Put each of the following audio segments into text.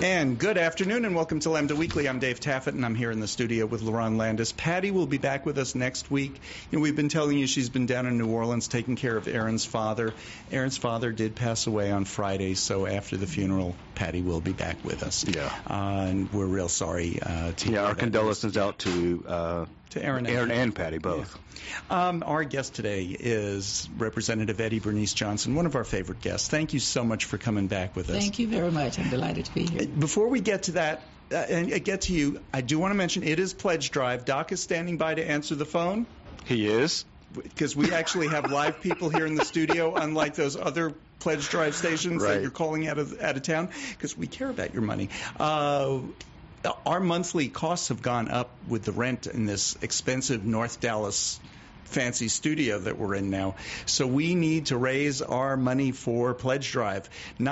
And good afternoon and welcome to Lambda Weekly. I'm Dave Taffet and I'm here in the studio with LaRon Landis. Patty will be back with us next week. We've been telling you she's been down in New Orleans taking care of Aaron's father. Aaron's father did pass away on Friday, so after the funeral, Patty will be back with us. Yeah. And we're real sorry to hear our that condolences out to Aaron and Patty both. Yeah. Our guest today is Representative Eddie Bernice Johnson, one of our favorite guests. Thank you so much for coming back with us. Thank you very much. I'm delighted to be here. Before we get to that and get to you, I do want to mention it is Pledge Drive. Doc is standing by to answer the phone. He is. Because we actually have live people here in the studio, unlike those other Pledge Drive stations that you're calling out of town, because we care about your money. Our monthly costs have gone up with the rent in this expensive North Dallas fancy studio that we're in now. So we need to raise our money for Pledge Drive.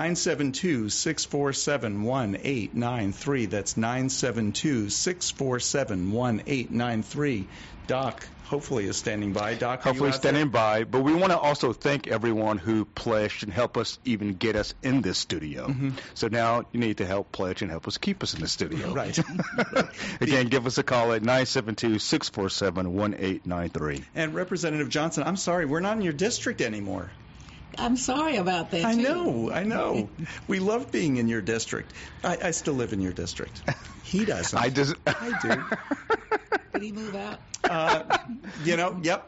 972-647-1893. That's 972-647-1893. Doc, hopefully, is standing by. Doc, hopefully standing by. But we want to also thank everyone who pledged and helped us even get us in this studio. Mm-hmm. So now you need to help pledge and help us keep us in the studio. Right. Again, give us a call at 972-647-1893. And Representative Johnson, I'm sorry, we're not in your district anymore. I'm sorry about that, I too. I know. We love being in your district. I still live in your district. He doesn't. I do. Did he move out? Yep.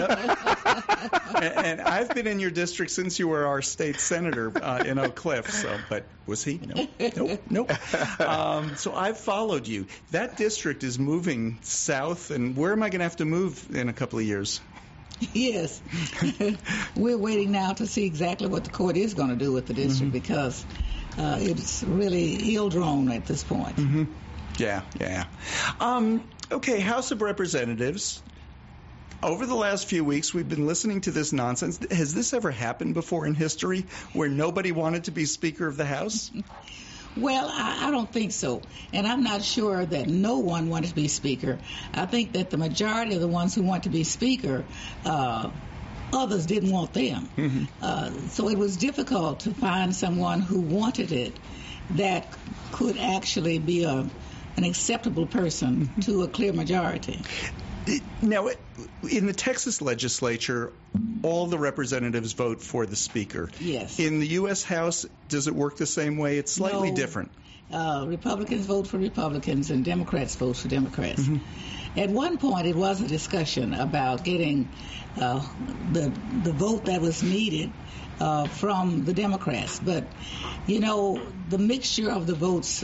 And I've been in your district since you were our state senator in Oak Cliff. But was he? Nope. So I've followed you. That district is moving south, and where am I going to have to move in a couple of years? Yes. We're waiting now to see exactly what the court is going to do with the district because it's really ill-drawn at this point. Mm-hmm. Yeah. Okay, House of Representatives, over the last few weeks, we've been listening to this nonsense. Has this ever happened before in history where nobody wanted to be Speaker of the House? Well, I don't think so. And I'm not sure that no one wanted to be Speaker. I think that the majority of the ones who want to be Speaker, others didn't want them. Mm-hmm. So it was difficult to find someone who wanted it that could actually be an acceptable person to a clear majority. Now, in the Texas legislature, all the representatives vote for the Speaker. Yes. In the U.S. House, does it work the same way? It's slightly different. Republicans vote for Republicans and Democrats vote for Democrats. Mm-hmm. At one point, it was a discussion about getting the vote that was needed from the Democrats. But, the mixture of the votes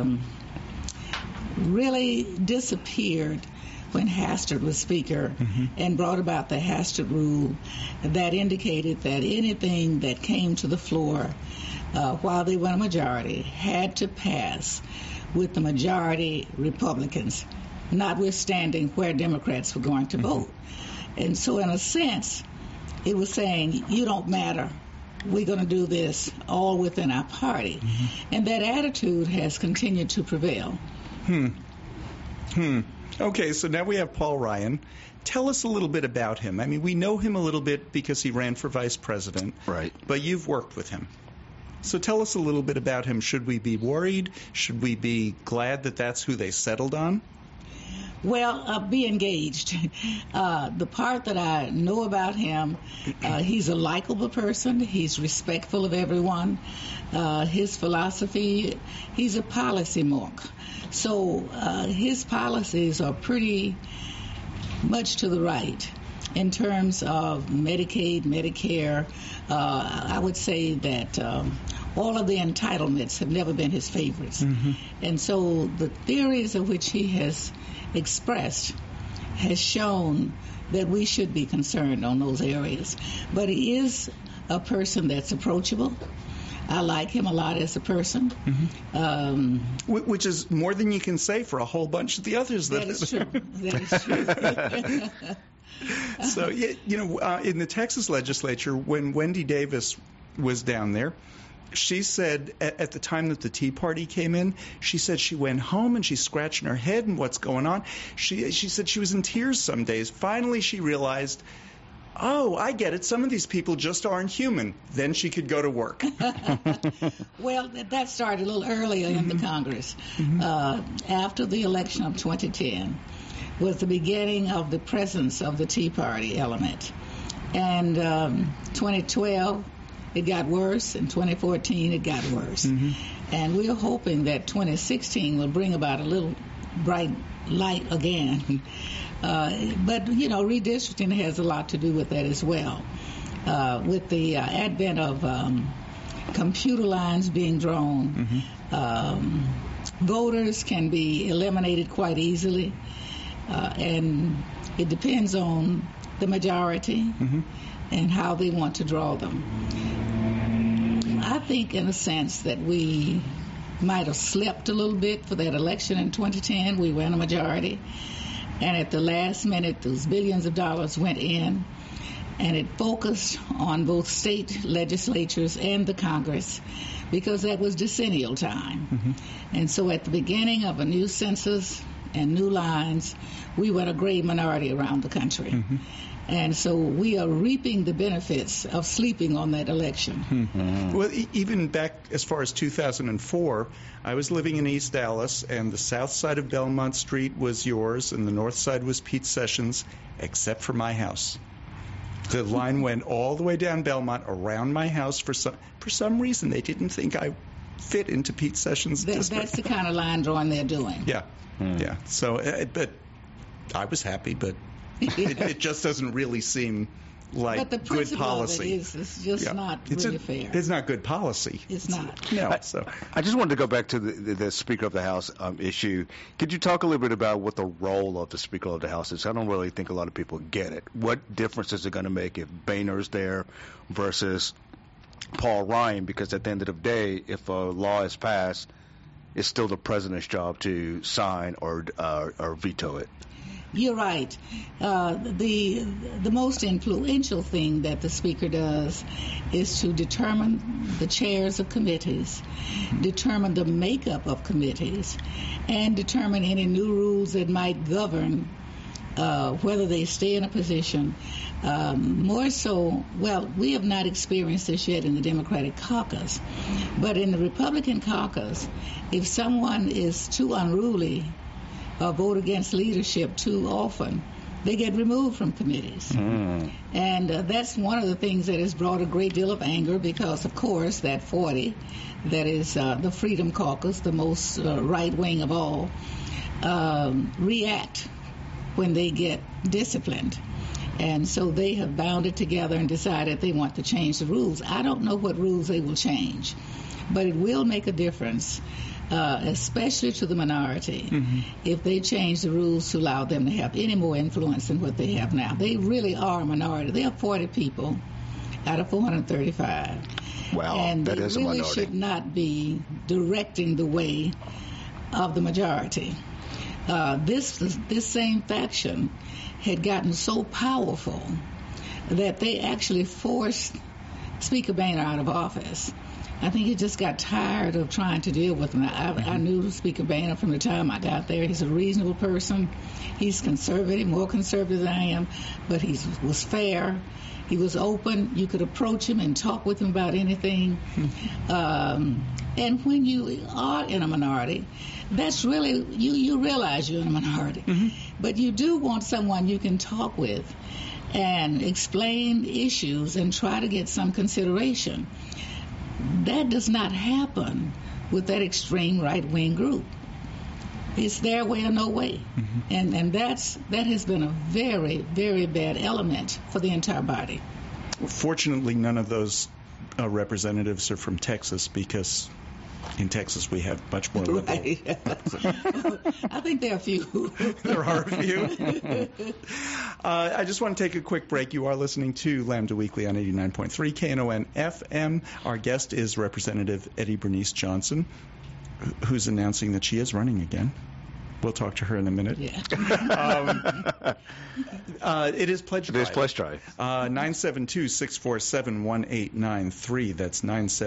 really disappeared when Hastert was Speaker and brought about the Hastert rule that indicated that anything that came to the floor while they were a majority had to pass with the majority Republicans, notwithstanding where Democrats were going to vote. And so in a sense, it was saying, you don't matter. We're going to do this all within our party. And that attitude has continued to prevail. Okay, so now we have Paul Ryan. Tell us a little bit about him. I mean, we know him a little bit because he ran for vice president. Right. But you've worked with him. So tell us a little bit about him. Should we be worried? Should we be glad that that's who they settled on? Well, be engaged. The part that I know about him, he's a likable person. He's respectful of everyone. His philosophy, he's a policy monk. So his policies are pretty much to the right in terms of Medicaid, Medicare. I would say that all of the entitlements have never been his favorites. And so the theories of which he has expressed has shown that we should be concerned on those areas. But he is a person that's approachable. I like him a lot as a person. Which is more than you can say for a whole bunch of the others. That is true. So, in the Texas legislature, when Wendy Davis was down there, she said at the time that the Tea Party came in, she said she went home and she's scratching her head and what's going on. She said she was in tears some days. Finally, she realized oh, I get it. Some of these people just aren't human. Then she could go to work. Well, that started a little earlier in the Congress. After the election of 2010 was the beginning of the presence of the Tea Party element. And 2012, it got worse. In 2014, it got worse. And we're hoping that 2016 will bring about a little bright light again. But, you know, redistricting has a lot to do with that as well. With the advent of computer lines being drawn, voters can be eliminated quite easily. And it depends on the majority and how they want to draw them. I think, in a sense, that we might have slept a little bit for that election in 2010. We were in a majority. And at the last minute, those billions of dollars went in, and it focused on both state legislatures and the Congress, because that was decennial time. And so at the beginning of a new census and new lines, we were a great minority around the country. And so we are reaping the benefits of sleeping on that election. Well, even back as far as 2004, I was living in East Dallas, and the south side of Belmont Street was yours, and the north side was Pete Sessions, except for my house. The line went all the way down Belmont around my house. For some reason, they didn't think I fit into Pete Sessions' district. That's the kind of line drawing they're doing. Yeah, yeah. So, but I was happy, but it just doesn't really seem like but the good policy. Of it is just not really fair. It's not good policy. It's not. No. So I just wanted to go back to the Speaker of the House issue. Could you talk a little bit about what the role of the Speaker of the House is? I don't really think a lot of people get it. What difference is it going to make if Boehner's there versus Paul Ryan? Because at the end of the day, if a law is passed, it's still the president's job to sign or veto it. You're right. The most influential thing that the Speaker does is to determine the chairs of committees, determine the makeup of committees, and determine any new rules that might govern whether they stay in a position. More so, well, we have not experienced this yet in the Democratic caucus, but in the Republican caucus, if someone is too unruly or vote against leadership too often, they get removed from committees. And that's one of the things that has brought a great deal of anger, because, of course, that 40, that is the Freedom Caucus, the most right wing of all, react when they get disciplined. And so they have bounded together and decided they want to change the rules. I don't know what rules they will change, but it will make a difference, especially to the minority, if they change the rules to allow them to have any more influence than what they have now. They really are a minority. They are 40 people out of 435. Wow, and that is a minority. They really should not be directing the way of the majority. This same faction had gotten so powerful that they actually forced Speaker Boehner out of office. I think he just got tired of trying to deal with him. I knew Speaker Boehner from the time I got there. He's a reasonable person. He's conservative, more conservative than I am, but he was fair. He was open. You could approach him and talk with him about anything. And when you are in a minority, that's really, you realize you're in a minority. But you do want someone you can talk with and explain issues and try to get some consideration. That does not happen with that extreme right-wing group. It's their way or no way. And that has been a very, very bad element for the entire body. Fortunately, none of those representatives are from Texas, because in Texas we have much more liberal. Right. I think there are a few. There are a few. I just want to take a quick break. You are listening to Lambda Weekly on 89.3 KNON FM. Our guest is Representative Eddie Bernice Johnson, who's announcing that she is running again. We'll talk to her in a minute. Yeah. It is Pledge Drive. It is Pledge Drive. 972-647-1893. That's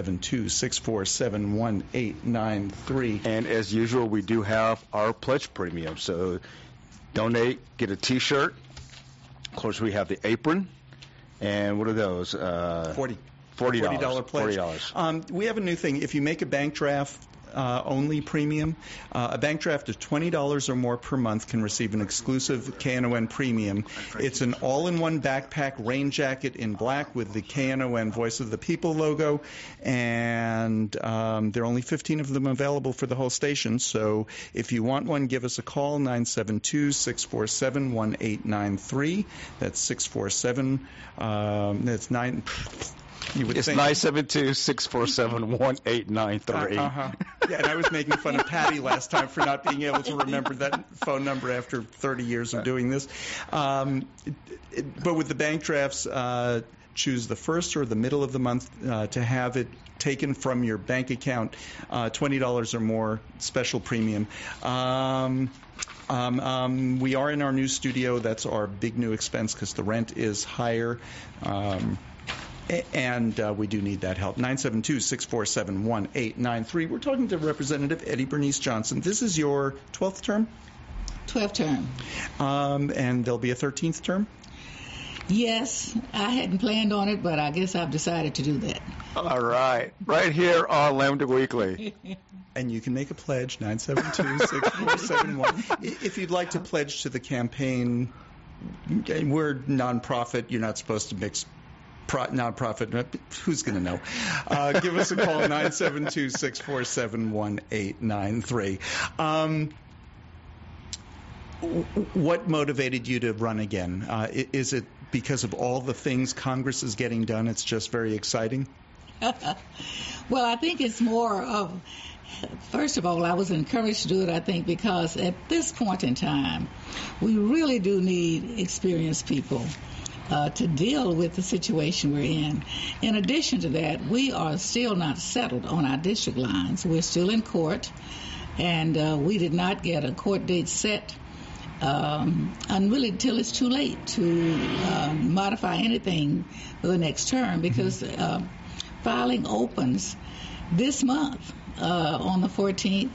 972-647-1893. And as usual, we do have our Pledge Premium. So donate, get a T-shirt. Of course, we have the apron. And what are those? $40 pledge. $40. We have a new thing. If you make a bank draft only premium, a bank draft of $20 or more per month can receive an exclusive KNON premium. It's an all-in-one backpack rain jacket in black with the KNON Voice of the People logo, and there are only 15 of them available for the whole station. So if you want one, give us a call, 972-647-1893. That's 647. That's 9. It's 972-647-1893. Yeah, and I was making fun of Patty last time for not being able to remember that phone number after 30 years of doing this. But with the bank drafts, choose the first or the middle of the month to have it taken from your bank account, $20 or more, special premium. We are in our new studio. That's our big new expense because the rent is higher. And we do need that help. 972-647-1893. We're talking to Representative Eddie Bernice Johnson. This is your 12th term? 12th term. And there'll be a 13th term? Yes, I hadn't planned on it, but I guess I've decided to do that. All right. Right here on Lambda Weekly. And you can make a pledge, 972-6471. If you'd like to pledge to the campaign, we're nonprofit. You're not supposed to mix nonprofit, who's going to know? Give us a call, 972-647-1893. What motivated you to run again? Is it because of all the things Congress is getting done? It's just very exciting? Well, I think it's more of, first of all, I was encouraged to do it, I think, because at this point in time, we really do need experienced people to deal with the situation we're in. In addition to that, we are still not settled on our district lines. We're still in court, and we did not get a court date set really until it's too late to modify anything for the next term, because filing opens this month on the 14th,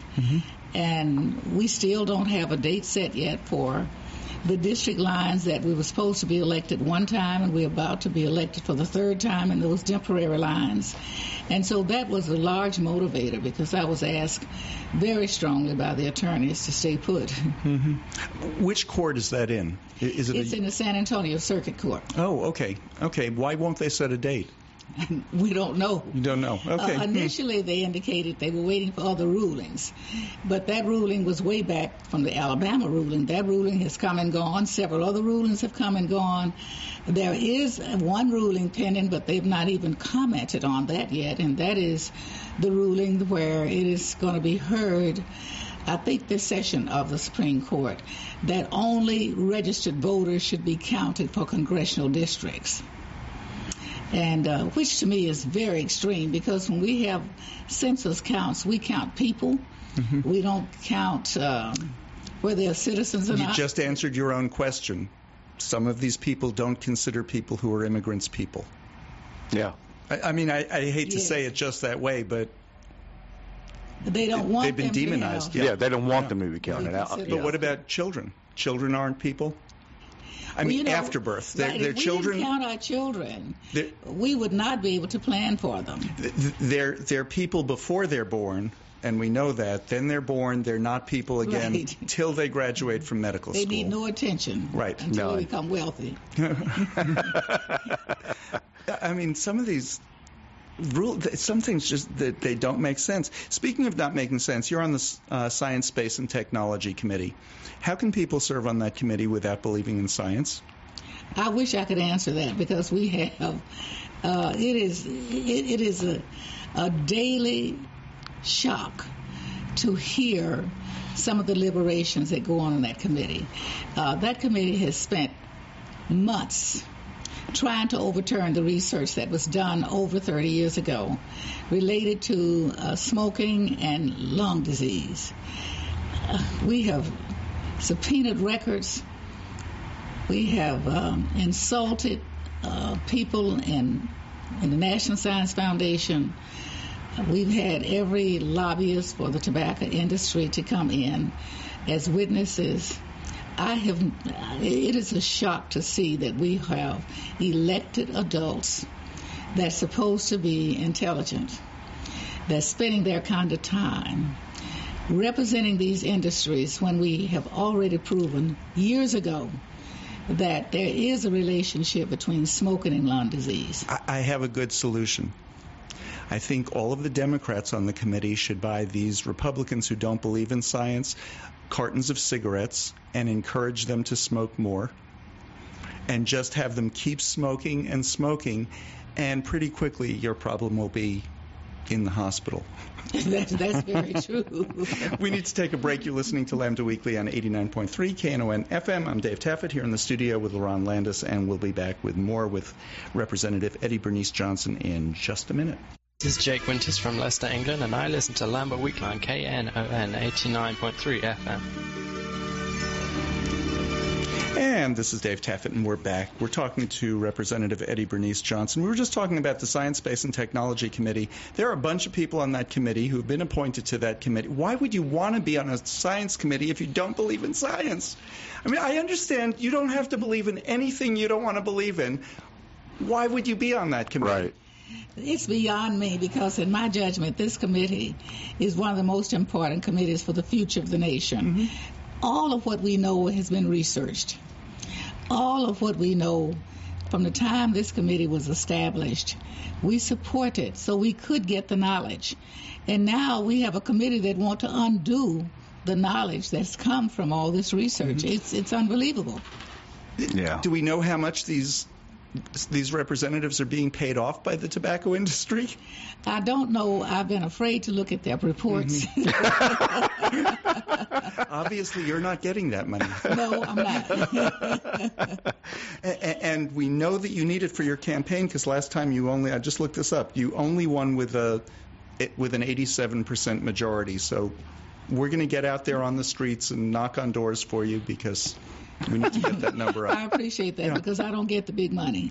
and we still don't have a date set yet for the district lines that we were supposed to be elected one time, and we're about to be elected for the third time in those temporary lines. And so that was a large motivator, because I was asked very strongly by the attorneys to stay put. Which court is that in? It's in the San Antonio Circuit Court. Oh, okay. Okay. Why won't they set a date? We don't know. You don't know. Okay. Initially, they indicated they were waiting for other rulings, but that ruling was way back from the Alabama ruling. That ruling has come and gone. Several other rulings have come and gone. There is one ruling pending, but they've not even commented on that yet, and that is the ruling where it is going to be heard, I think, this session of the Supreme Court, that only registered voters should be counted for congressional districts. And which to me is very extreme, because when we have census counts, we count people. We don't count whether they're citizens or not. You just answered your own question. Some of these people don't consider people who are immigrants people. Yeah. I mean, I hate to say it just that way, but they don't want they've been demonized. Yeah, they don't want them to be counted out. But what about children? Children aren't people? I mean, after birth. They're children. If we didn't count our children, we would not be able to plan for them. They're people before they're born, and we know that. Then they're born. They're not people again till they graduate from medical school. They need no attention until they become wealthy. I mean, some of these rules, some things just that they don't make sense. Speaking of not making sense, you're on the Science, Space, and Technology Committee. How can people serve on that committee without believing in science? I wish I could answer that, because we have it is a daily shock to hear some of the deliberations that go on in that committee. That committee has spent months trying to overturn the research that was done over 30 years ago related to smoking and lung disease. We have subpoenaed records. We have insulted people in the National Science Foundation. We've had every lobbyist for the tobacco industry to come in as witnesses. It is a shock to see that we have elected adults that's supposed to be intelligent, that's spending their kind of time representing these industries when we have already proven years ago that there is a relationship between smoking and lung disease. I have a good solution. I think all of the Democrats on the committee should buy these Republicans who don't believe in science cartons of cigarettes and encourage them to smoke more, and just have them keep smoking and smoking, and pretty quickly your problem will be in the hospital. That's very true. We need to take a break. You're listening to Lambda Weekly on 89.3 KNON FM. I'm Dave Taffet here in the studio with LaRon Landis, and we'll be back with more with Representative Eddie Bernice Johnson in just a minute. This is Jake Winters from Leicester, England, and I listen to Lambda Weekly on KNON 89.3 FM. And this is Dave Taffet, and we're back. We're talking to Representative Eddie Bernice Johnson. We were just talking about the Science, Space, and Technology Committee. There are a bunch of people on that committee who have been appointed to that committee. Why would you want to be on a science committee if you don't believe in science? I mean, I understand you don't have to believe in anything you don't want to believe in. Why would you be on that committee? Right. It's beyond me, because in my judgment, this committee is one of the most important committees for the future of the nation. Mm-hmm. All of what we know has been researched. All of what we know from the time this committee was established, we support it so we could get the knowledge. And now we have a committee that wants to undo the knowledge that's come from all this research. Mm-hmm. It's unbelievable. Yeah. Do we know how much these representatives are being paid off by the tobacco industry? I don't know. I've been afraid to look at their reports. Mm-hmm. Obviously, you're not getting that money. No, I'm not. And we know that you need it for your campaign, because last time I just looked this up, you only won with an 87% majority. So we're going to get out there on the streets and knock on doors for you, because we need to get that number up. I appreciate that, because I don't get the big money.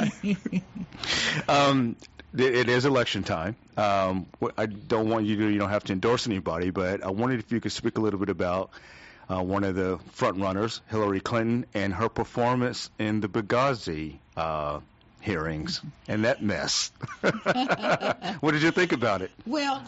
It is election time. I don't want you don't have to endorse anybody, but I wondered if you could speak a little bit about one of the front runners, Hillary Clinton, and her performance in the Benghazi hearings and that mess. What did you think about it? Well,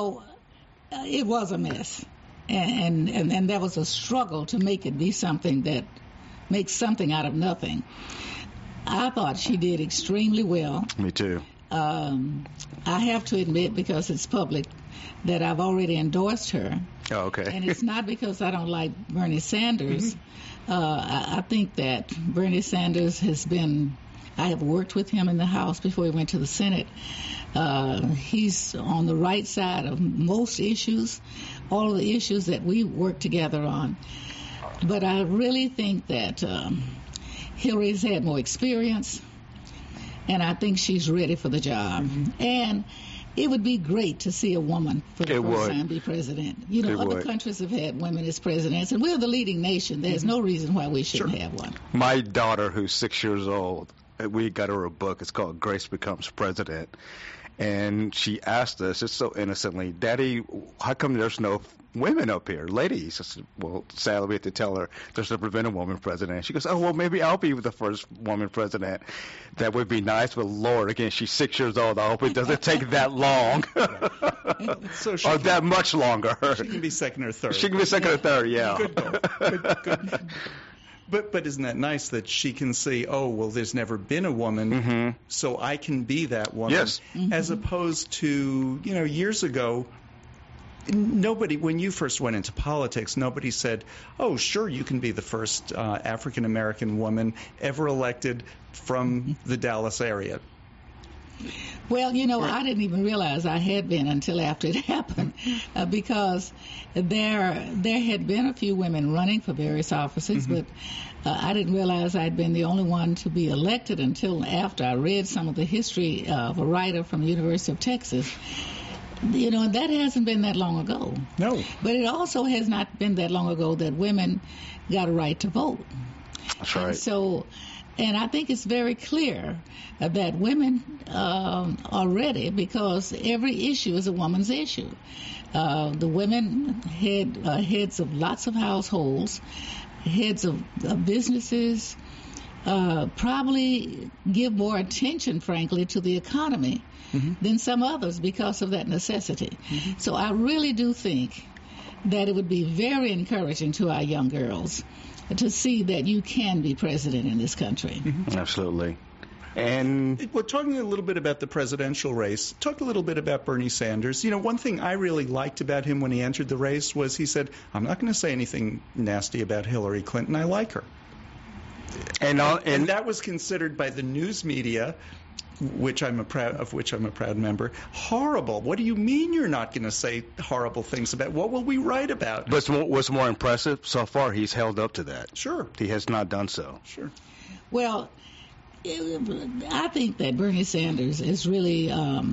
it was a mess. And there was a struggle to make it be something that makes something out of nothing. I thought she did extremely well. Me too. I have to admit, because it's public, that I've already endorsed her. Oh, okay. And it's not because I don't like Bernie Sanders. I think that Bernie Sanders I have worked with him in the House before he went to the Senate. He's on the right side of most issues, all of the issues that we work together on. But I really think that Hillary's had more experience, and I think she's ready for the job. Mm-hmm. And it would be great to see a woman for the first time be president. Other countries have had women as presidents, and we're the leading nation. There's no reason why we shouldn't have one. My daughter, who's 6 years old, we got her a book. It's called Grace Becomes President. And she asked us, just so innocently, Daddy, how come there's no women up here, ladies? I said, well, sadly, we have to tell her there's never been a woman president. She goes, oh, well, maybe I'll be the first woman president. That would be nice, but Lord, again, she's 6 years old. I hope it doesn't take that long. Or that much longer. She can be second or third. She can be second or third, yeah. Good goal. Good. But isn't that nice that she can say, oh, well, there's never been a woman, so I can be that woman. Yes. As opposed to, years ago, nobody, when you first went into politics, nobody said, oh, sure, you can be the first African-American woman ever elected from the Dallas area. Well, I didn't even realize I had been until after it happened, because there had been a few women running for various offices, but I didn't realize I'd been the only one to be elected until after I read some of the history of a writer from the University of Texas. And that hasn't been that long ago. No. But it also has not been that long ago that women got a right to vote. That's right. And I think it's very clear that women are ready, because every issue is a woman's issue. The women heads of lots of households heads of businesses probably give more attention, frankly, to the economy than some others because of that necessity. So I really do think that it would be very encouraging to our young girls to see that you can be president in this country. Absolutely. And we're talking a little bit about the presidential race. Talk a little bit about Bernie Sanders. You know, one thing I really liked about him when he entered the race was he said, I'm not going to say anything nasty about Hillary Clinton. I like her. And that was considered by the news media, of which I'm a proud member, horrible. What do you mean you're not going to say horrible things about? What will we write about? But what's more impressive, so far he's held up to that. Sure. He has not done so. Sure. Well, I think that Bernie Sanders is really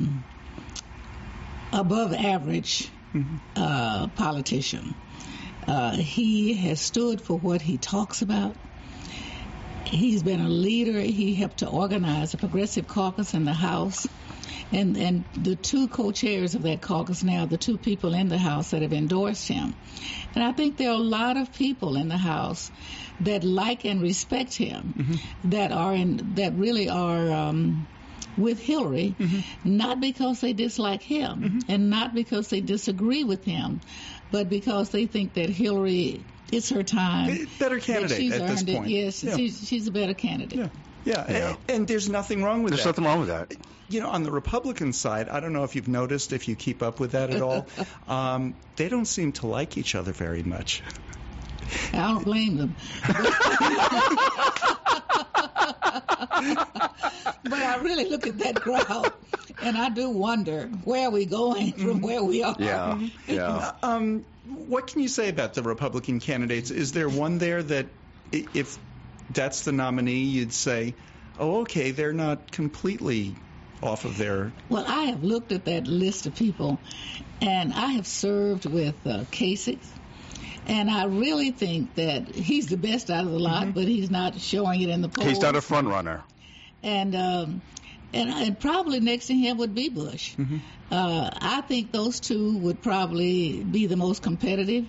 above average politician. He has stood for what he talks about. He's been a leader. He helped to organize a progressive caucus in the House. And the two co-chairs of that caucus now, the two people in the House that have endorsed him. And I think there are a lot of people in the House that like and respect him, that really are with Hillary, not because they dislike him and not because they disagree with him, but because they think that Hillary, it's her time. Better candidate at this point. Yes, yeah. She's a better candidate. Yeah. And there's nothing wrong with that. There's nothing wrong with that. You know, on the Republican side, I don't know if you've noticed, if you keep up with that at all, they don't seem to like each other very much. I don't blame them. But I really look at that crowd, and I do wonder, where are we going from where we are? Yeah. What can you say about the Republican candidates? Is there one there that, if that's the nominee, you'd say, oh, okay, they're not completely off of their... Well, I have looked at that list of people, and I have served with Kasich, and I really think that he's the best out of the lot, but he's not showing it in the polls. He's not a front runner. And probably next to him would be Bush. I think those two would probably be the most competitive.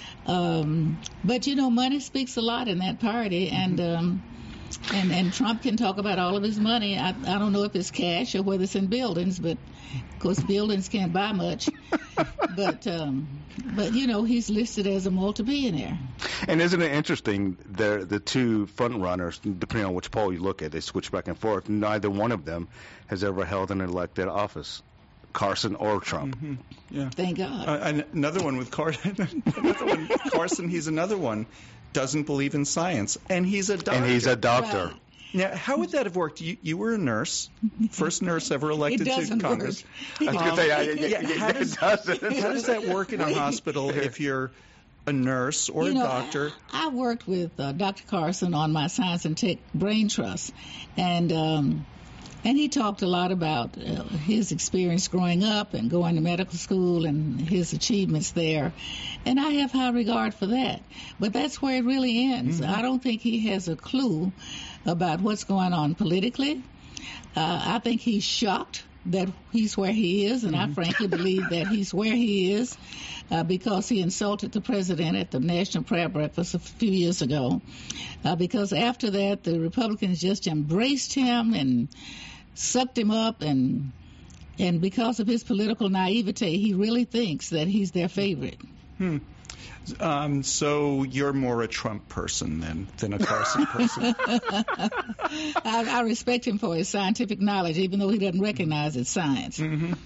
But, you know, money speaks a lot in that party, and Trump can talk about all of his money. I don't know if it's cash or whether it's in buildings, but, of course, buildings can't buy much. But you know, he's listed as a multi-billionaire. And isn't it interesting, the two front runners, depending on which poll you look at, they switch back and forth. Neither one of them has ever held an elected office, Carson or Trump. Yeah. Thank God. Another one with Carson. Carson, he's another one, doesn't believe in science, and he's a doctor. Right. Now, how would that have worked? You were a nurse, first nurse ever elected to Congress. I was going to say, how does that work in a hospital if you're a nurse or a doctor? I worked with Dr. Carson on my Science and Tech Brain Trust, and he talked a lot about his experience growing up and going to medical school and his achievements there. And I have high regard for that. But that's where it really ends. I don't think he has a clue about what's going on politically. I think he's shocked that he's where he is, and I frankly believe that he's where he is because he insulted the president at the National Prayer Breakfast a few years ago. Because after that, the Republicans just embraced him and sucked him up, and because of his political naivete, he really thinks that he's their favorite. So you're more a Trump person than a Carson person. I respect him for his scientific knowledge, even though he doesn't recognize it's science.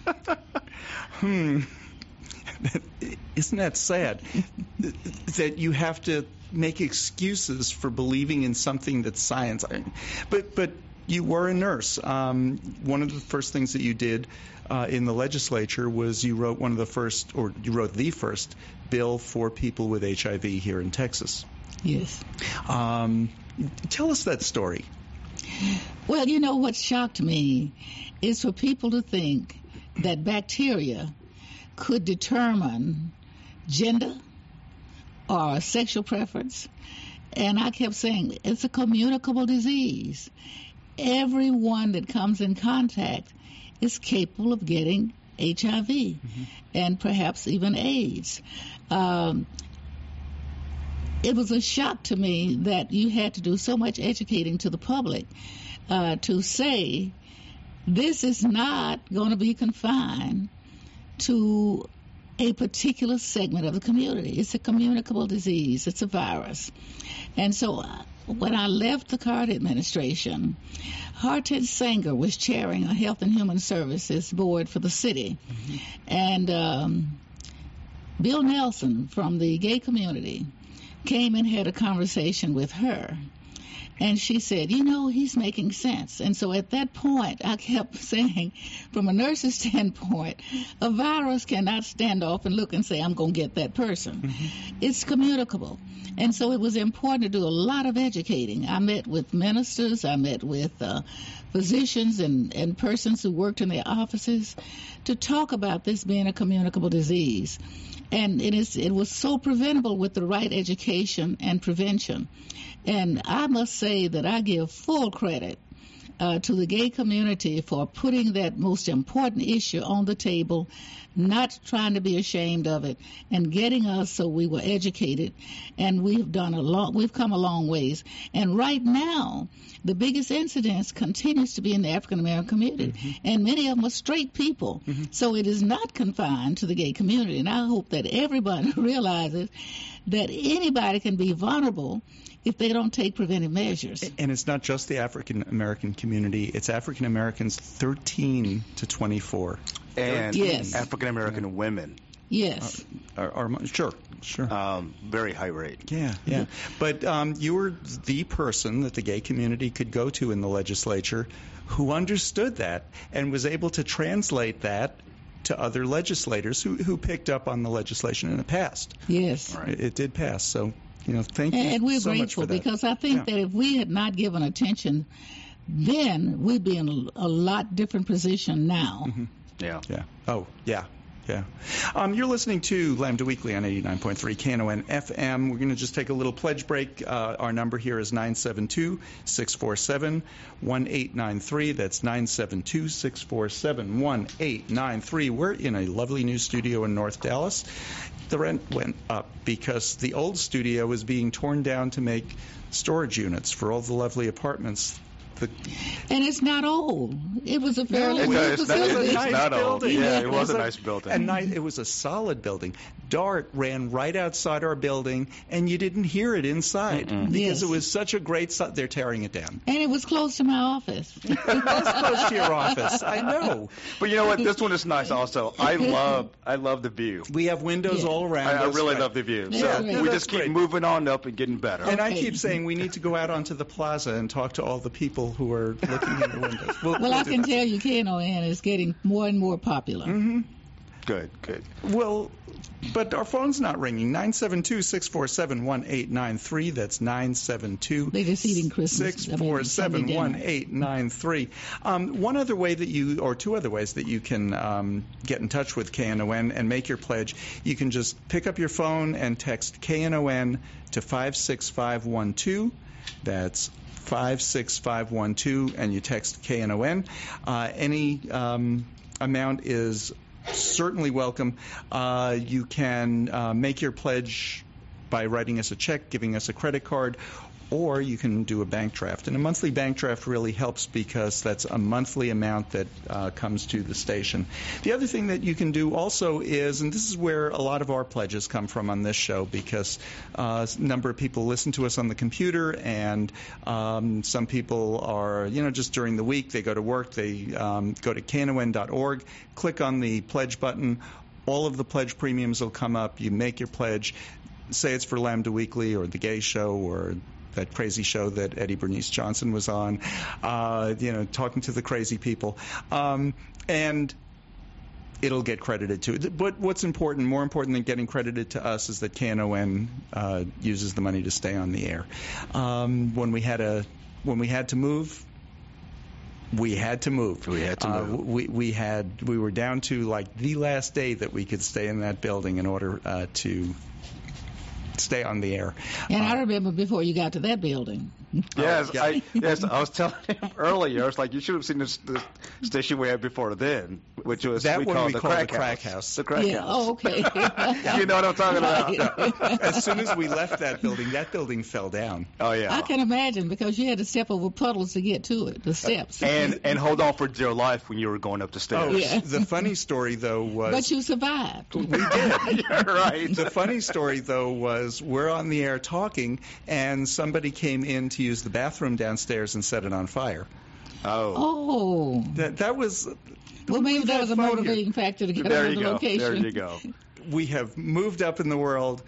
Isn't that sad that you have to make excuses for believing in something that's science? But you were a nurse. One of the first things that you did in the legislature was you wrote the first bill for people with HIV here in Texas. Yes. Tell us that story. Well, you know, what shocked me is for people to think that bacteria could determine gender or sexual preference. And I kept saying, it's a communicable disease. Everyone that comes in contact is capable of getting HIV and perhaps even AIDS. it was a shock to me that you had to do so much educating to the public to say this is not going to be confined to a particular segment of the community. It's a communicable disease. It's a virus. And so when I left the Carter administration, Hartid Sanger was chairing a Health and Human Services board for the city. And Bill Nelson from the gay community came and had a conversation with her. And she said, he's making sense. And so at that point, I kept saying, from a nurse's standpoint, a virus cannot stand off and look and say, I'm going to get that person. It's communicable. And so it was important to do a lot of educating. I met with ministers. I met with physicians and persons who worked in their offices to talk about this being a communicable disease. And it was so preventable with the right education and prevention. And I must say that I give full credit to the gay community for putting that most important issue on the table, not trying to be ashamed of it, and getting us so we were educated. And we've come a long ways. And right now, the biggest incidence continues to be in the African American community, and many of them are straight people. So it is not confined to the gay community. And I hope that everybody realizes that anybody can be vulnerable if they don't take preventive measures. And it's not just the African American community, it's African Americans 13 to 24. And yes. African American women. Yes. Sure. Very high rate. Yeah. But you were the person that the gay community could go to in the legislature who understood that and was able to translate that to other legislators who picked up on the legislation and it passed. Yes. Right. It did pass. So, thank you. And we're so grateful much for that. because I think that if we had not given attention, then we'd be in a lot different position now. Yeah. Oh, yeah. You're listening to Lambda Weekly on 89.3 KNON FM. We're going to just take a little pledge break. Our number here is 972-647-1893. That's 972-647-1893. We're in a lovely new studio in North Dallas. The rent went up because the old studio was being torn down to make storage units for all the lovely apartments. And it's not old. It was a fairly new facility. It's not old. Yeah, it was a nice building. And it was a solid building. DART ran right outside our building, and you didn't hear it inside because it was such a great – they're tearing it down. And it was close to my office. It was close to your office. I know. But you know what? This one is nice also. I love the view. We have windows all around us. I really love the view. So we just keep moving on up and getting better. And I keep saying we need to go out onto the plaza and talk to all the people who are looking in the windows. We'll I can tell you KNON is getting more and more popular. Good. Well, but our phone's not ringing. 972-647-1893. That's 972-647-1893. They're just eating Christmas. 647-1893. One other way two other ways that you can get in touch with KNON and make your pledge, you can just pick up your phone and text KNON to 56512. That's 56512, and you text KNON. Any amount is certainly welcome. You can make your pledge by writing us a check, giving us a credit card, or you can do a bank draft. And a monthly bank draft really helps because that's a monthly amount that comes to the station. The other thing that you can do also is, and this is where a lot of our pledges come from on this show, because a number of people listen to us on the computer, and some people are, just during the week, they go to work, they go to KNON.org, click on the pledge button. All of the pledge premiums will come up. You make your pledge. Say it's for Lambda Weekly or The Gay Show or that crazy show that Eddie Bernice Johnson was on, talking to the crazy people. And it'll get credited to. But what's important, more important than getting credited to us, is that KNON uses the money to stay on the air. When we had to move, we had to move. We were down to like the last day that we could stay in that building in order to stay on the air. And I remember before you got to that building. Yes, I was telling him earlier. I was like, you should have seen the station we had before then, which was that we one called we the called Crack House. The Crack House. Oh, okay. You know what I'm talking about? Yeah. As soon as we left that building fell down. Oh yeah. I can imagine, because you had to step over puddles to get to it, the steps. And hold on for dear life when you were going up the stairs. Oh, Yeah. The funny story though was. But you survived. We did. You're right. The funny story, though, was we're on the air talking, and somebody came in to use the bathroom downstairs and set it on fire. Oh. That was. Well, maybe that was a fun here. motivating factor to get There over you the go. location. There you go. We have moved up in the world.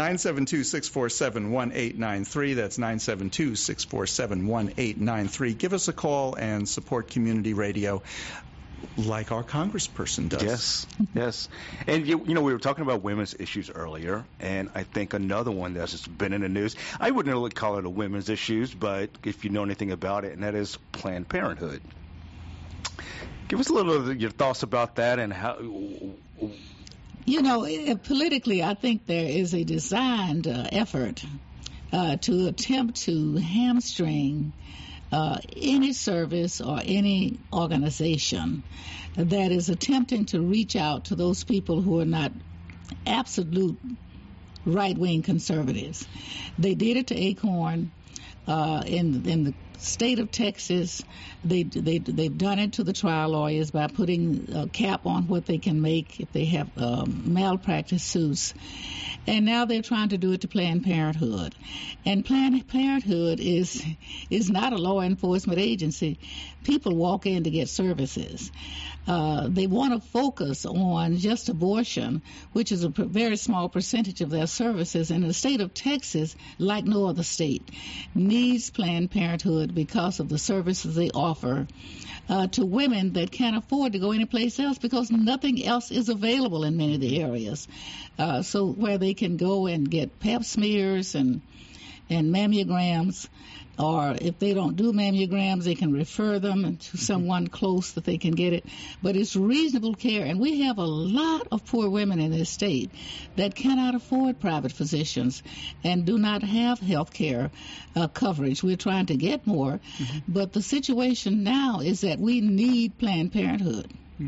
972-647-1893. That's 972-647-1893. Give us a call and support community radio like our congressperson does. Yes. And, you know, we were talking about women's issues earlier, and I think another one that's just been in the news, I wouldn't really call it a women's issues, but if you know anything about it, and that is Planned Parenthood. Give us a little of your thoughts about that and how... You know, politically, I think there is a designed effort to attempt to hamstring any service or any organization that is attempting to reach out to those people who are not absolute right-wing conservatives. They did it to Acorn in the state of Texas. They've done it to the trial lawyers by putting a cap on what they can make if they have malpractice suits. And now they're trying to do it to Planned Parenthood. And Planned Parenthood is not a law enforcement agency. People walk in to get services. They want to focus on just abortion, which is a very small percentage of their services. And the state of Texas, like no other state, needs Planned Parenthood because of the services they offer to women that can't afford to go anyplace else because nothing else is available in many of the areas. So where they can go and get pap smears and mammograms, or if they don't do mammograms, they can refer them to someone close that they can get it. But it's reasonable care, and we have a lot of poor women in this state that cannot afford private physicians and do not have health care coverage. We're trying to get more, but the situation now is that we need Planned Parenthood.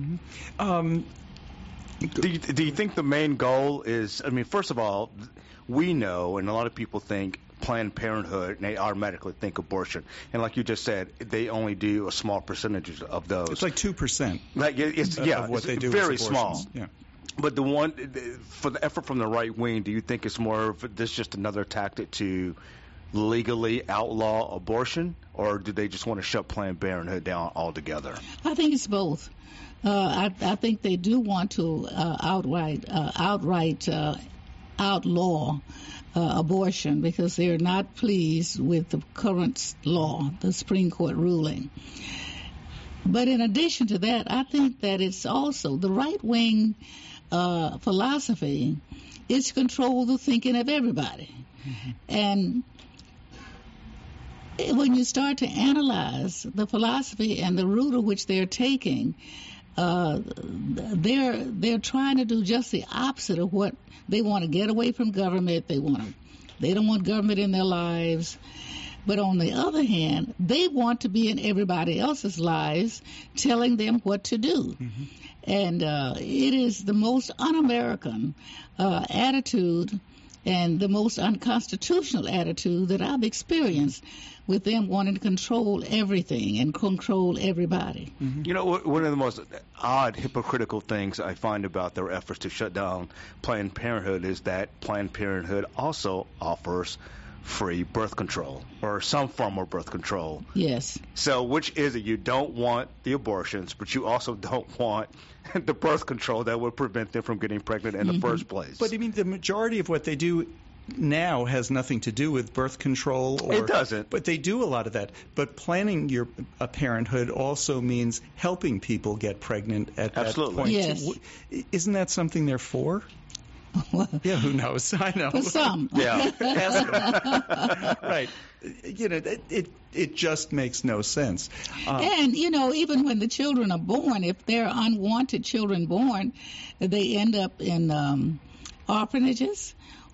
Do you think the main goal is, I mean, first of all, we know, and a lot of people think Planned Parenthood, and they automatically think abortion. And like you just said, they only do a small percentage of those. It's like 2%. Like it's of what they do very is small. abortions. Yeah. But for the effort from the right wing, do you think it's more of this just another tactic to legally outlaw abortion, or do they just want to shut Planned Parenthood down altogether? I think it's both. I think they do want to outright outlaw abortion because they're not pleased with the current law, the Supreme Court ruling. But in addition to that, I think that it's also the right-wing philosophy is to control the thinking of everybody. And when you start to analyze the philosophy and the route of which they're taking, they're trying to do just the opposite of what they want to get away from government. They don't want government in their lives. But on the other hand, they want to be in everybody else's lives, telling them what to do. And it is the most un-American attitude and the most unconstitutional attitude that I've experienced, with them wanting to control everything and control everybody. You know, one of the most odd, hypocritical things I find about their efforts to shut down Planned Parenthood is that Planned Parenthood also offers free birth control, or some form of birth control. Yes. So which is it? You don't want the abortions, but you also don't want the birth control that would prevent them from getting pregnant in the first place. But I mean, the majority of what they do now has nothing to do with birth control. It doesn't. But they do a lot of that. But planning your parenthood also means helping people get pregnant at Absolutely. that point. Yes. Isn't that something they're for? Yeah, who knows? I know. For some. Yeah. Ask them. Right. You know, it just makes no sense. And, you know, even when the children are born, if they're unwanted children born, they end up in orphanages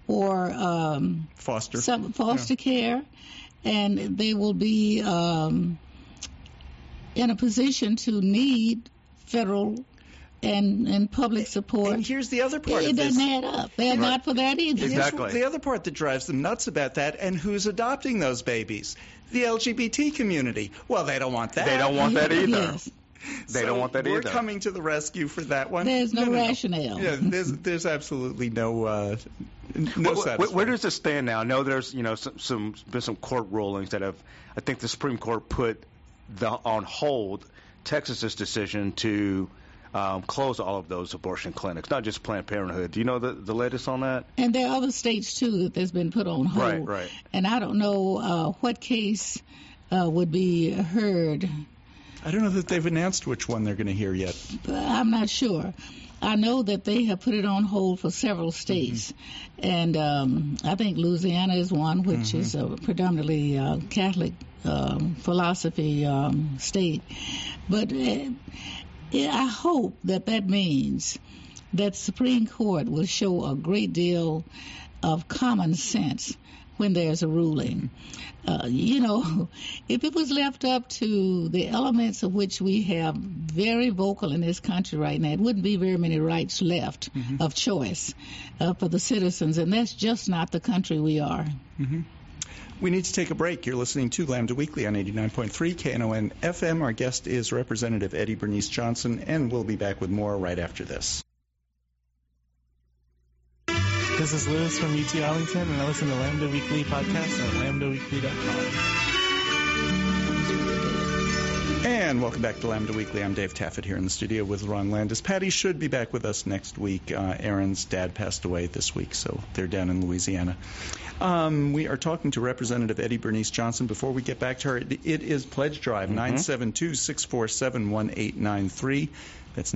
or foster care, and they will be in a position to need federal and public support. And here's the other part it of this. It doesn't add up. They're not for that either. Exactly. Here's the other part that drives them nuts about that, and who's adopting those babies? The LGBT community. Well, they don't want that. They don't want that either. Yes. They don't want that either. We're coming to the rescue for that one. There's no rationale. Yeah, there's absolutely no satisfaction. Where does this stand now? I know there's been some court rulings that have. I think the Supreme Court put on hold Texas's decision to close all of those abortion clinics, not just Planned Parenthood. Do you know the latest on that? And there are other states, too, that there's been put on hold. Right. And I don't know what case would be heard. I don't know that they've announced which one they're going to hear yet. I'm not sure. I know that they have put it on hold for several states. And I think Louisiana is one, which is a predominantly Catholic philosophy state. But I hope that means that the Supreme Court will show a great deal of common sense when there's a ruling. If it was left up to the elements of which we have very vocal in this country right now, it wouldn't be very many rights left of choice for the citizens, and that's just not the country we are. We need to take a break. You're listening to Lambda Weekly on 89.3 KNON FM. Our guest is Representative Eddie Bernice Johnson, and we'll be back with more right after this. This is Lewis from UT Arlington, and I listen to Lambda Weekly podcast at lambdaweekly.com. And welcome back to Lambda Weekly. I'm Dave Taffet here in the studio with Ron Landis. Patty should be back with us next week. Aaron's dad passed away this week, so they're down in Louisiana. We are talking to Representative Eddie Bernice Johnson. Before we get back to her, it is Pledge Drive, 972-647-1893. That's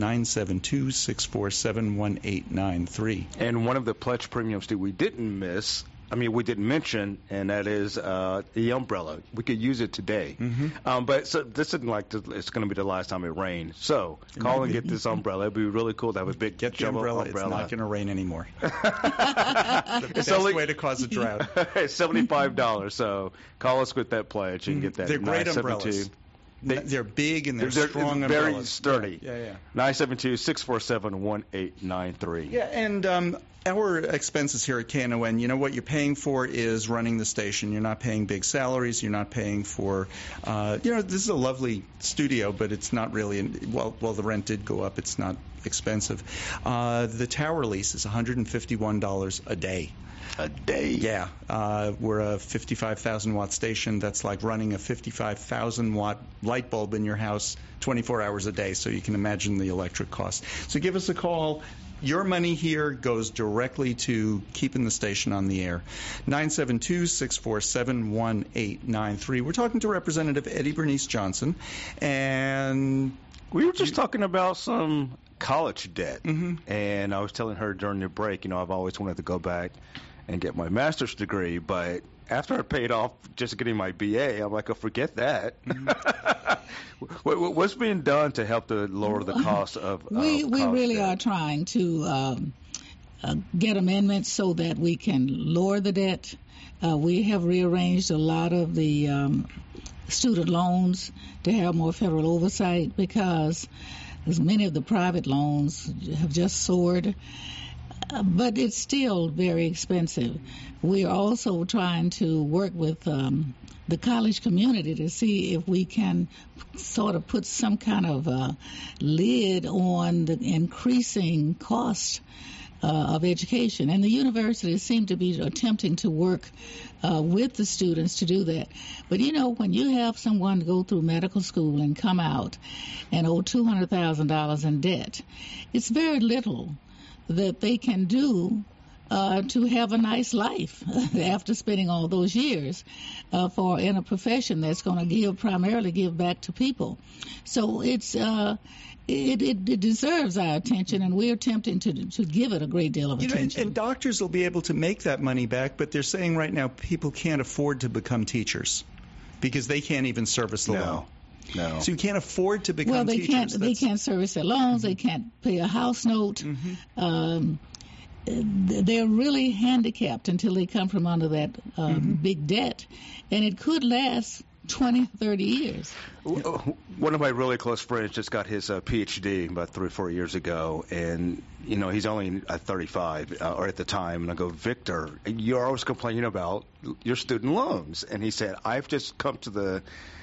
972-647-1893. And one of the pledge premiums that we didn't mention, and that is the umbrella. We could use it today. But so this isn't like it's going to be the last time it rains. So call and get this umbrella. It'd be really cool to have a big Get the umbrella. It's not going to rain anymore. The best way to cause a drought. It's $75. So call us with that pledge and get that. They're great umbrellas. They're big and they're strong and very umbrellas. sturdy. Yeah. 972-647-1893. Yeah, and our expenses here at KNON, what you're paying for is running the station. You're not paying big salaries. You're not paying for, this is a lovely studio, but it's not really, well, the rent did go up. It's not expensive. The tower lease is $151 a day. A day? Yeah. We're a 55,000-watt station. That's like running a 55,000-watt light bulb in your house 24 hours a day, so you can imagine the electric cost. So give us a call. Your money here goes directly to keeping the station on the air. 972-647-1893. We're talking to Representative Eddie Bernice Johnson, and we were just talking about some college debt, and I was telling her during the break, I've always wanted to go back and get my master's degree, but after I paid off just getting my BA, I'm like, forget that. What's being done to help to lower the cost of we really debt? are trying to get amendments so that we can lower the debt. We have rearranged a lot of the student loans to have more federal oversight because as many of the private loans have just soared. But it's still very expensive. We are also trying to work with the college community to see if we can sort of put some kind of lid on the increasing cost of education. And the universities seem to be attempting to work with the students to do that. But, when you have someone go through medical school and come out and owe $200,000 in debt, it's very little that they can do to have a nice life after spending all those years in a profession that's going to primarily give back to people. So it deserves our attention, and we're attempting to give it a great deal of attention. And doctors will be able to make that money back, but they're saying right now people can't afford to become teachers because they can't even service the loan. No. So you can't afford to become teachers. They can't service their loans. They can't pay a house note. they're really handicapped until they come from under that big debt, and it could last 20, 30 years. One of my really close friends just got his PhD about 3 or 4 years ago, and he's only 35 or at the time. And I go, Victor, you're always complaining about your student loans, and he said, I've just come to the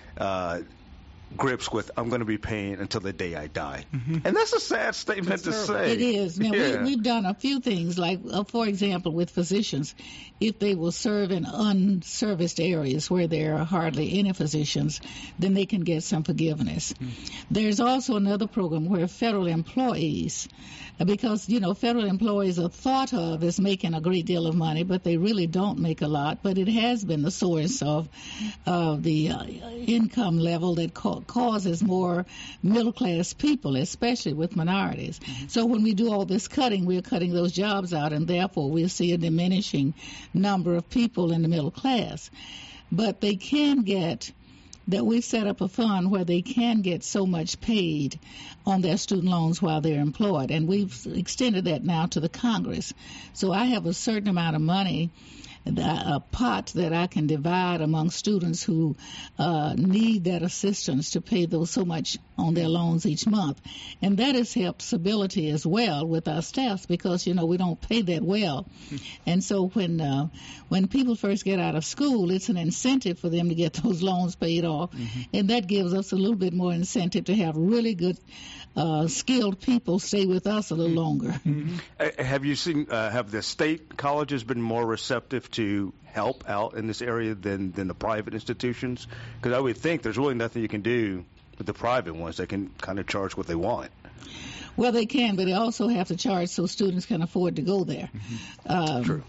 grips with I'm going to be paying until the day I die. And that's a sad statement to say. It is. Now, we've done a few things, like, for example, with physicians, if they will serve in unserviced areas where there are hardly any physicians, then they can get some forgiveness. There's also another program where federal employees, because, federal employees are thought of as making a great deal of money, but they really don't make a lot, but it has been the source of the income level that causes more middle-class people, especially with minorities. So when we do all this cutting, we're cutting those jobs out, and therefore we'll see a diminishing number of people in the middle class. But they can get, that we've set up a fund where they can get so much paid on their student loans while they're employed, and we've extended that now to the Congress. So I have a certain amount of money, a pot that I can divide among students who need that assistance to pay those so much on their loans each month. And that has helped stability as well with our staffs, because, we don't pay that well. And so when people first get out of school, it's an incentive for them to get those loans paid off. And that gives us a little bit more incentive to have really good skilled people stay with us a little longer. Have you seen, have the state colleges been more receptive to help out in this area than the private institutions? Because I would think there's really nothing you can do with the private ones. They can kind of charge what they want. Well, they can, but they also have to charge so students can afford to go there. True.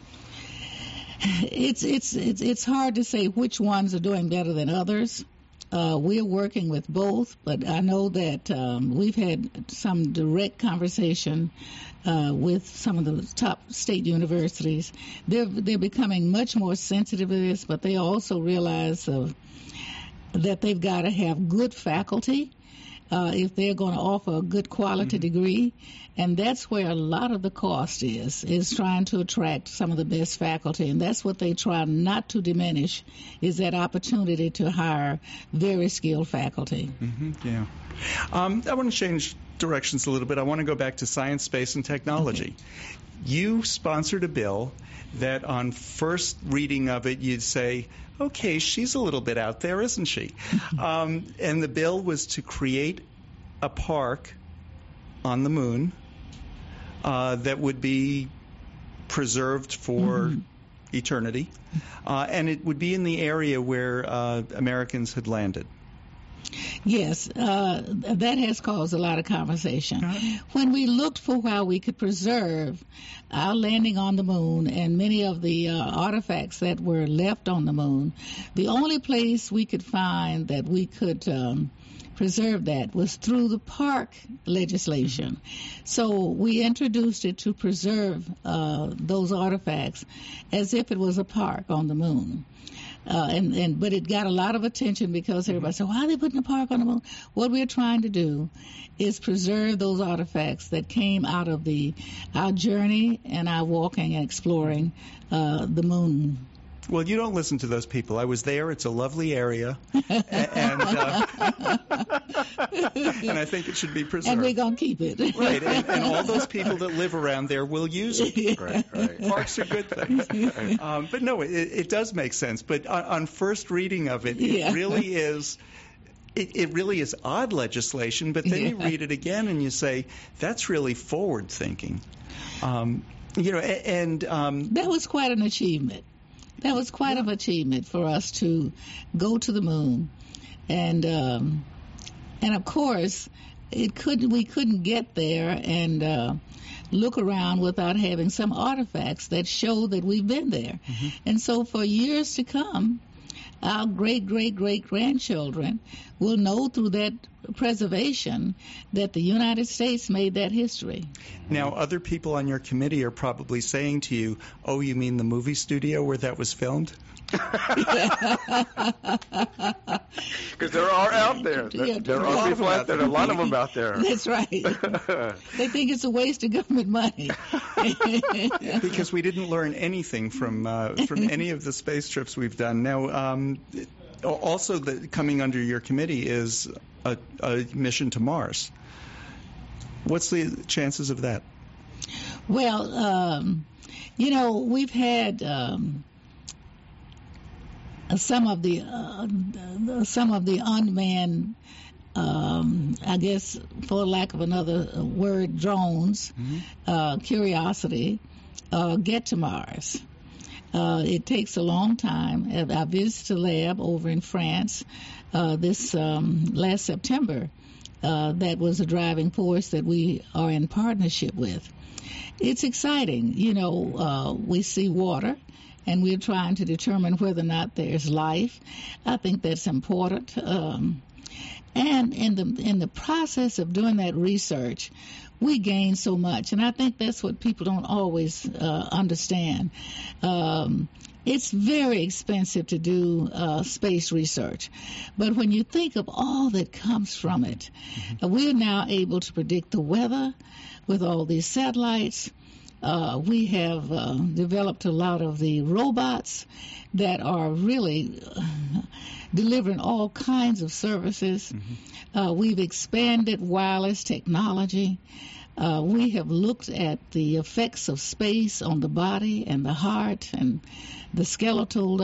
It's hard to say which ones are doing better than others. We're working with both, but I know that we've had some direct conversation with some of the top state universities. They're becoming much more sensitive to this, but they also realize that they've got to have good faculty if they're going to offer a good quality degree. And that's where a lot of the cost is trying to attract some of the best faculty. And that's what they try not to diminish, is that opportunity to hire very skilled faculty. Yeah. I want to change directions a little bit. I want to go back to science, space, and technology. You sponsored a bill that on first reading of it, you'd say, okay, she's a little bit out there, isn't she? And the bill was to create a park on the moon that would be preserved for eternity, and it would be in the area where Americans had landed. Yes, that has caused a lot of conversation. When we looked for how we could preserve our landing on the moon and many of the artifacts that were left on the moon, the only place we could find that we could preserve that was through the park legislation. So we introduced it to preserve those artifacts as if it was a park on the moon. But it got a lot of attention because everybody said, why are they putting a park on the moon? What we're trying to do is preserve those artifacts that came out of our journey and our walking and exploring the moon. Well, you don't listen to those people. I was there. It's a lovely area, and I think it should be preserved. And we're going to keep it. Right, and all those people that live around there will use it. Right. Parks are good things. But no, it does make sense. But on first reading of it, it really is... It really is odd legislation, but then you read it again and you say, that's really forward thinking. That was quite an achievement. That was quite an achievement for us to go to the moon, and of course, we couldn't get there and look around without having some artifacts that show that we've been there. And so for years to come, our great-great-great-grandchildren will know through that preservation that the United States made that history. Now, other people on your committee are probably saying to you, oh, you mean the movie studio where that was filmed? Because there are out there. There are people out there. There are a lot of them out there. That's right. They think it's a waste of government money. Because we didn't learn anything from any of the space trips we've done. Now, also coming under your committee is a mission to Mars. What's the chances of that? Well, we've had some of the unmanned, I guess, for lack of another word, drones, Curiosity, get to Mars. It takes a long time. I visited a lab over in France this last September. That was a driving force that we are in partnership with. It's exciting. We see water, and we're trying to determine whether or not there's life. I think that's important. And in the process of doing that research, we gain so much, and I think that's what people don't always understand. It's very expensive to do space research, but when you think of all that comes from it, we're now able to predict the weather with all these satellites. We have developed a lot of the robots that are really delivering all kinds of services. We've expanded wireless technology. We have looked at the effects of space on the body and the heart and the skeletal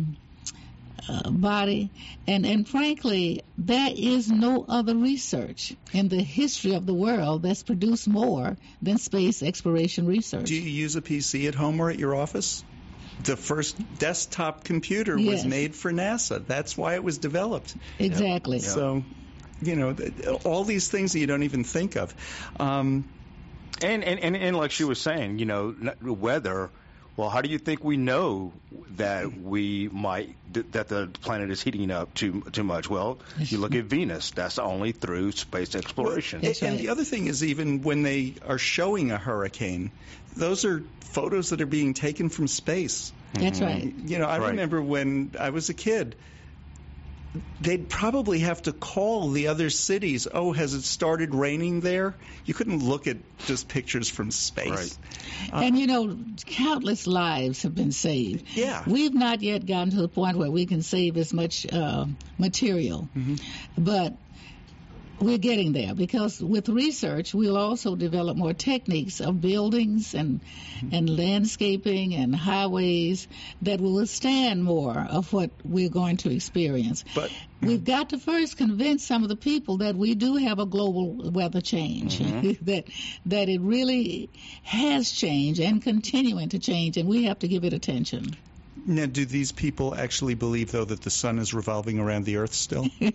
body. And frankly, there is no other research in the history of the world that's produced more than space exploration research. Do you use a PC at home or at your office? The first desktop computer was made for NASA. That's why it was developed. Exactly. Yep. So, all these things that you don't even think of. And like she was saying, weather. Well, how do you think we know that that the planet is heating up too much? Well, you look at Venus. That's only through space exploration. And the other thing is, even when they are showing a hurricane, those are photos that are being taken from space. That's right. I remember when I was a kid, they'd probably have to call the other cities. Oh, has it started raining there? You couldn't look at just pictures from space. Right. And, countless lives have been saved. Yeah. We've not yet gotten to the point where we can save as much material. But we're getting there, because with research, we'll also develop more techniques of buildings and landscaping and highways that will withstand more of what we're going to experience. But we've got to first convince some of the people that we do have a global weather change, that it really has changed and continuing to change, and we have to give it attention. Now, do these people actually believe, though, that the sun is revolving around the Earth still? I'm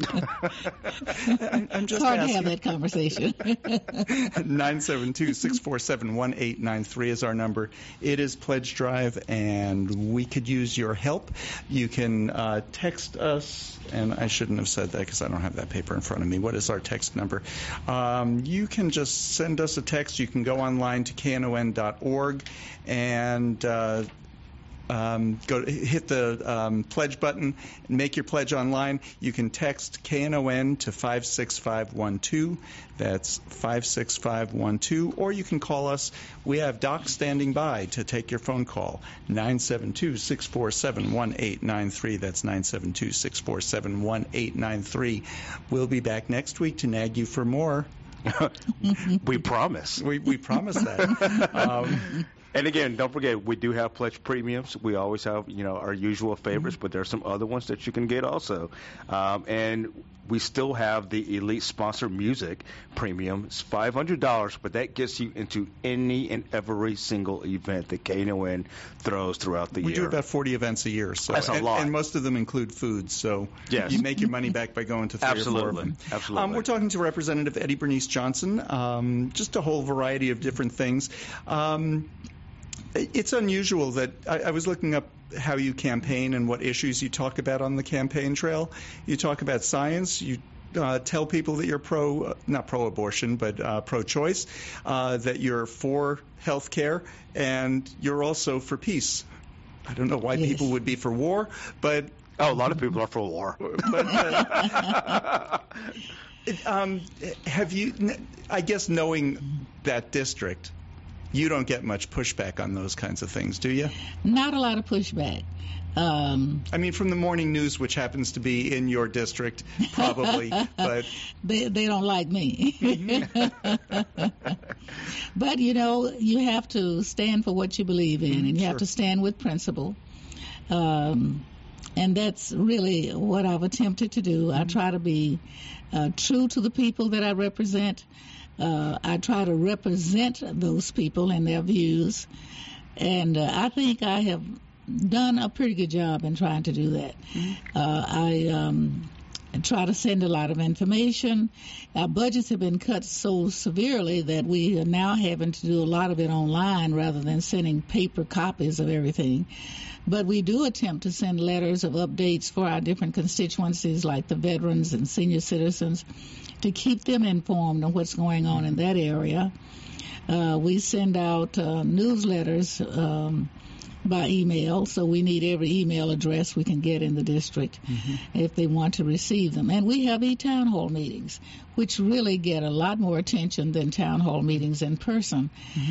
just it's hard asking. to have that conversation. 972-647-1893 is our number. It is Pledge Drive, and we could use your help. You can text us, and I shouldn't have said that because I don't have that paper in front of me. What is our text number? You can just send us a text. You can go online to knon.org and hit the pledge button and make your pledge online. You can text KNON to 56512. That's 56512. Or you can call us. We have Doc standing by to take your phone call. 972-647-1893. That's 972-647-1893. We'll be back next week to nag you for more. We promise. We promise that. And again, don't forget, we do have pledge premiums. We always have, our usual favorites, but there are some other ones that you can get also. And we still have the Elite Sponsor Music premium. It's $500, but that gets you into any and every single event that KNON throws throughout the year. We do about 40 events a year. So that's a lot. And most of them include food. So yes. You make your money back by going to 3 or 4 of them. Absolutely. We're talking to Representative Eddie Bernice Johnson, just a whole variety of different things. It's unusual that I was looking up how you campaign and what issues you talk about on the campaign trail. You talk about science. You tell people that you're not pro-abortion, but pro-choice, that you're for health care, and you're also for peace. I don't know why people would be for war, but... Oh, a lot of people are for war. But, have you, I guess knowing that district, you don't get much pushback on those kinds of things, do you? Not a lot of pushback. I mean, from the morning news, which happens to be in your district, probably, but they don't like me. But you have to stand for what you believe in, and you have to stand with principle. And that's really what I've attempted to do. I try to be true to the people that I represent. I try to represent those people and their views, and I think I have done a pretty good job in trying to do that. I try to send a lot of information. Our budgets have been cut so severely that we are now having to do a lot of it online rather than sending paper copies of everything. But we do attempt to send letters of updates for our different constituencies, like the veterans and senior citizens, to keep them informed on what's going on in that area. We send out newsletters by email, so we need every email address we can get in the district if they want to receive them. And we have e-town hall meetings, which really get a lot more attention than town hall meetings in person.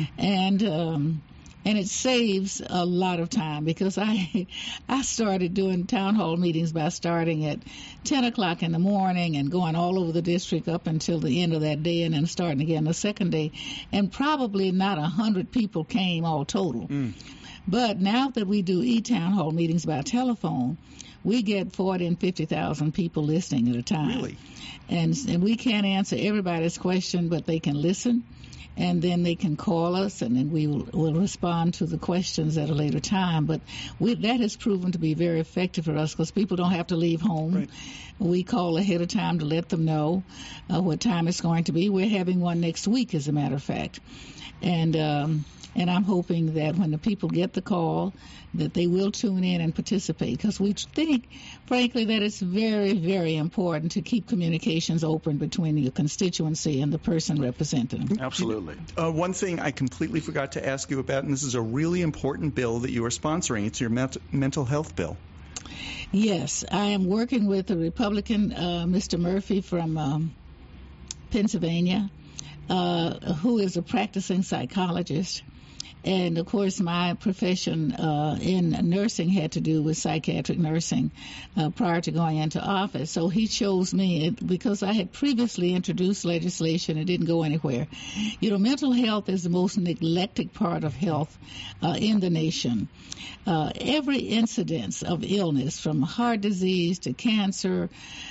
And it saves a lot of time, because I started doing town hall meetings by starting at 10 o'clock in the morning and going all over the district up until the end of that day, and then starting again the second day. And probably not 100 people came all total. But now that we do e-town hall meetings by telephone, we get 40 and 50,000 people listening at a time. Really? And we can't answer everybody's question, but they can listen. And then they can call us, and then we will respond to the questions at a later time. But that has proven to be very effective for us, because people don't have to leave home. Right. We call ahead of time to let them know what time it's going to be. We're having one next week, as a matter of fact. And I'm hoping that when the people get the call, that they will tune in and participate, because we think, frankly, that it's very, very important to keep communications open between your constituency and the person representing them. Absolutely. One thing I completely forgot to ask you about, and this is a really important bill that you are sponsoring. It's your mental health bill. Yes, I am working with a Republican, Mr. Murphy from Pennsylvania, who is a practicing psychologist. And, of course, my profession in nursing had to do with psychiatric nursing prior to going into office. So he chose me because I had previously introduced legislation. It didn't go anywhere. Mental health is the most neglected part of health in the nation. Every incidence of illness, from heart disease to cancer,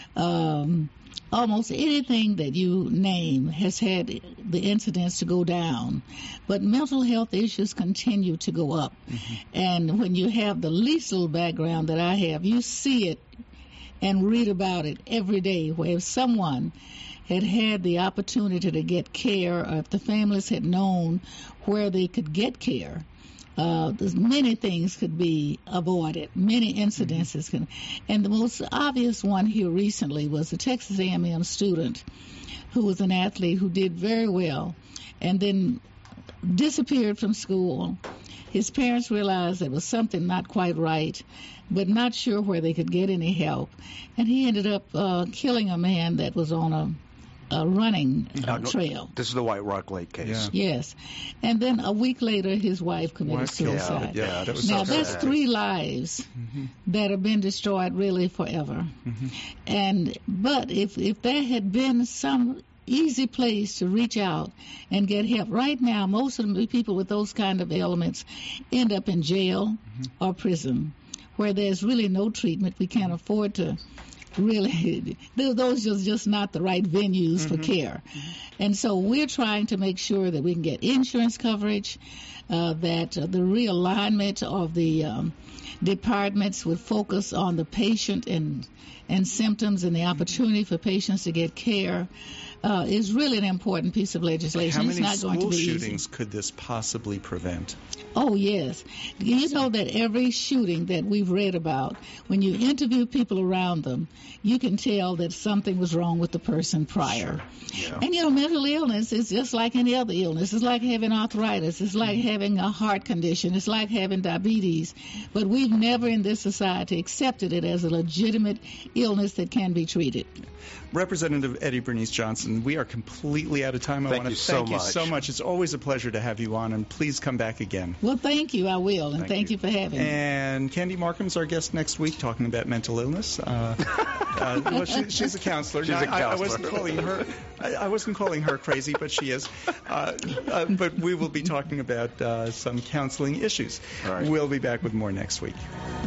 almost anything that you name has had the incidence to go down. But mental health issues continue to go up. And when you have the least little background that I have, you see it and read about it every day, where if someone had the opportunity to get care, or if the families had known where they could get care, many things could be avoided, many incidences can. And the most obvious one here recently was a Texas A&M student who was an athlete who did very well and then disappeared from school. His parents realized there was something not quite right, but not sure where they could get any help. And he ended up killing a man that was on a running trail. This is the White Rock Lake case. Yeah. Yes. And then a week later, his wife committed suicide. Yeah, that was now, so that's sad. 3 lives that have been destroyed really forever. But if there had been some easy place to reach out and get help. Right now, most of the people with those kind of ailments end up in jail or prison, where there's really no treatment. We can't afford to really, those are just not the right venues for care. And so we're trying to make sure that we can get insurance coverage, that the realignment of the departments would focus on the patient and symptoms and the opportunity for patients to get care is really an important piece of legislation. How it's many not going to school be shootings easy. could this possibly prevent? Oh, yes. You know that every shooting that we've read about, when you interview people around them, you can tell that something was wrong with the person prior. Yeah. And, mental illness is just like any other illness. It's like having arthritis. It's like having a heart condition. It's like having diabetes. But we've never in this society accepted it as a legitimate illness that can be treated. Representative Eddie Bernice Johnson, we are completely out of time. I want to thank you so much. It's always a pleasure to have you on, and please come back again. Well, thank you. I will, and thank you for having me. And Candy Markham's our guest next week, talking about mental illness. Well, she's a counselor. She's a counselor. I wasn't calling her crazy, but she is. But we will be talking about some counseling issues. All right. We'll be back with more next week.